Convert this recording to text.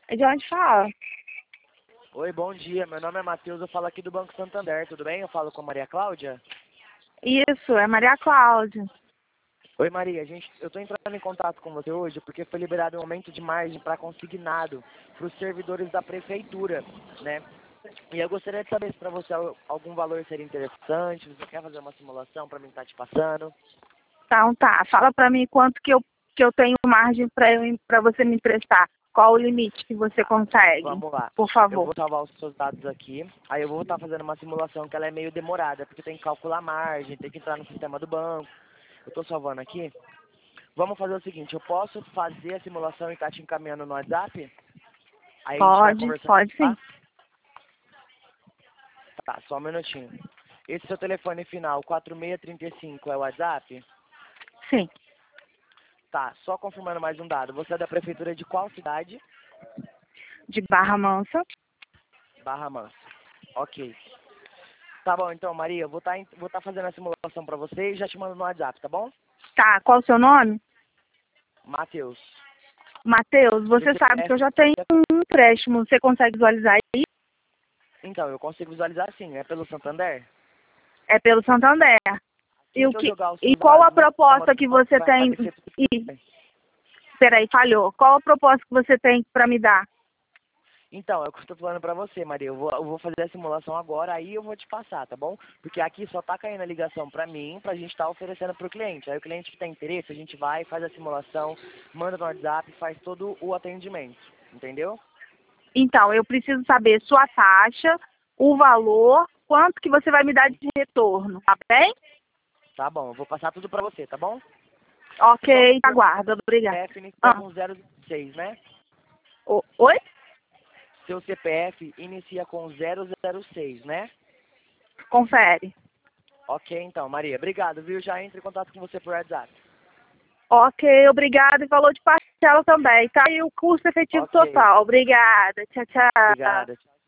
De onde fala? Oi, bom dia. Meu nome é Matheus, eu falo aqui do Banco Santander, tudo bem? Eu falo com a Maria Cláudia? Isso, é Maria Cláudia. Oi, Maria, eu estou entrando em contato com você hoje porque foi liberado um aumento de margem para consignado para os servidores da prefeitura, né? E eu gostaria de saber se para você algum valor seria interessante, você quer fazer uma simulação para mim estar te passando? Então tá, fala pra mim quanto que eu tenho margem pra você me emprestar. Qual o limite que você Tá, consegue? vamos lá. Por Eu favor. vou salvar os seus dados aqui, aí eu vou estar fazendo uma simulação que ela é meio demorada, porque tem que calcular a margem, tem que entrar no sistema do banco. Eu estou salvando aqui. Vamos fazer o seguinte, eu posso fazer a simulação e estar te encaminhando no WhatsApp? Aí a gente vai conversando, Pode sim. tá? Tá, só um minutinho. Esse seu telefone final, 4635, é o WhatsApp? Sim. Tá, só confirmando mais um dado. Você é da prefeitura de qual cidade? De Barra Mansa. Barra Mansa. Ok. Tá bom, então, Maria, eu vou tá fazendo a simulação pra você e já te mando no WhatsApp, tá bom? Tá, qual o seu nome? Matheus. Matheus, Seu você sabe que eu CPF. já tenho um empréstimo. Você consegue visualizar aí? Então, eu consigo visualizar sim. É pelo Santander? É pelo Santander. Assim que eu jogar os E seus qual dados a no sistema proposta do que banco, você vai tem? aparecer tudo. Peraí, falhou. Qual a proposta que você tem para me dar? Então, é o que eu estou falando pra você, Maria. Eu vou fazer a simulação agora, aí eu vou te passar, tá bom? Porque aqui só tá caindo a ligação pra mim, pra gente estar oferecendo pro cliente. Aí o cliente que tem interesse, a gente vai, faz a simulação, manda no WhatsApp, faz todo o atendimento. Entendeu? Então, eu preciso saber sua taxa, o valor, quanto que você vai me dar de retorno, tá bem? Tá bom, eu vou passar tudo pra você, tá bom? Só Ok, confirmando, aguardo, obrigada. CPF inicia Ah, com 006, né? oi? Seu CPF inicia com 006, né? Confere. Ok, então, Maria. Obrigado, viu? Já entro em contato com você por WhatsApp. Ok, obrigada. E valor de parcela também, tá? E o custo efetivo Ok, total. Obrigada. Tchau, tchau. obrigada.